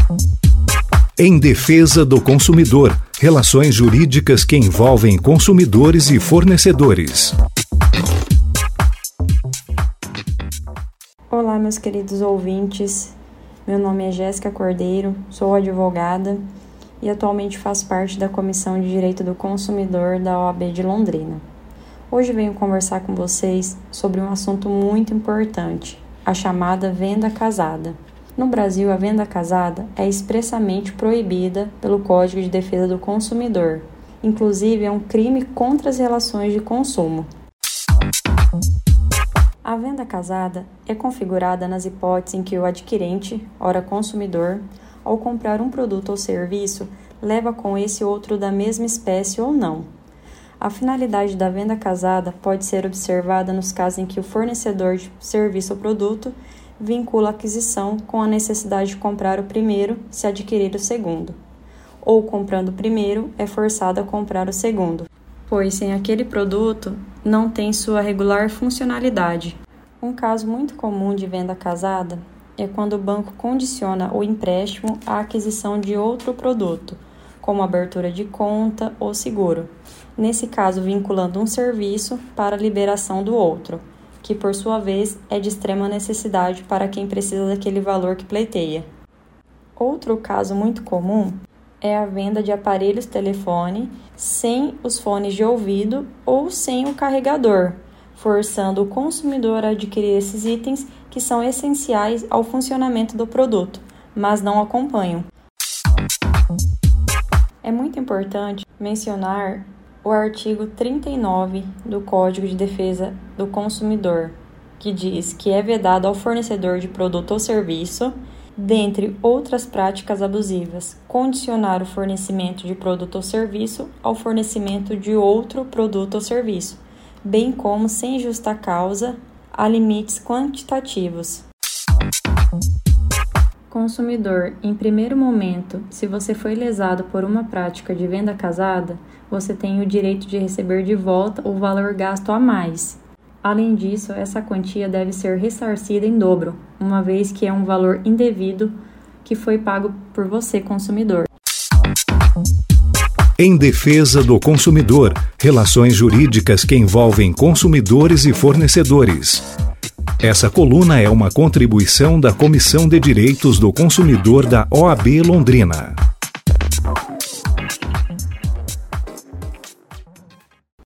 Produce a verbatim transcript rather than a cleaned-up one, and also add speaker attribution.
Speaker 1: Em defesa do consumidor, relações jurídicas que envolvem consumidores e fornecedores.
Speaker 2: Olá, meus queridos ouvintes. Meu nome é Jéssica Cordeiro, sou advogada e atualmente faço parte da Comissão de Direito do Consumidor da O A B de Londrina. Hoje venho conversar com vocês sobre um assunto muito importante, a chamada venda casada. No Brasil, a venda casada é expressamente proibida pelo Código de Defesa do Consumidor. Inclusive, é um crime contra as relações de consumo. A venda casada é configurada nas hipóteses em que o adquirente, ora consumidor, ao comprar um produto ou serviço, leva com esse outro da mesma espécie ou não. A finalidade da venda casada pode ser observada nos casos em que o fornecedor de serviço ou produto vincula a aquisição com a necessidade de comprar o primeiro se adquirir o segundo, ou comprando o primeiro é forçado a comprar o segundo, pois sem aquele produto não tem sua regular funcionalidade. Um caso muito comum de venda casada é quando o banco condiciona o empréstimo à aquisição de outro produto, como abertura de conta ou seguro, nesse caso vinculando um serviço para a liberação do outro, que por sua vez é de extrema necessidade para quem precisa daquele valor que pleiteia. Outro caso muito comum é a venda de aparelhos telefone sem os fones de ouvido ou sem o carregador, forçando o consumidor a adquirir esses itens que são essenciais ao funcionamento do produto, mas não acompanham. É muito importante mencionar o artigo trinta e nove do Código de Defesa do Consumidor, que diz que é vedado ao fornecedor de produto ou serviço, dentre outras práticas abusivas, condicionar o fornecimento de produto ou serviço ao fornecimento de outro produto ou serviço, bem como, sem justa causa, a limites quantitativos. Consumidor, em primeiro momento, se você foi lesado por uma prática de venda casada, você tem o direito de receber de volta o valor gasto a mais. Além disso, essa quantia deve ser ressarcida em dobro, uma vez que é um valor indevido que foi pago por você, consumidor.
Speaker 1: Em defesa do consumidor, relações jurídicas que envolvem consumidores e fornecedores. Essa coluna é uma contribuição da Comissão de Direitos do Consumidor da O A B Londrina.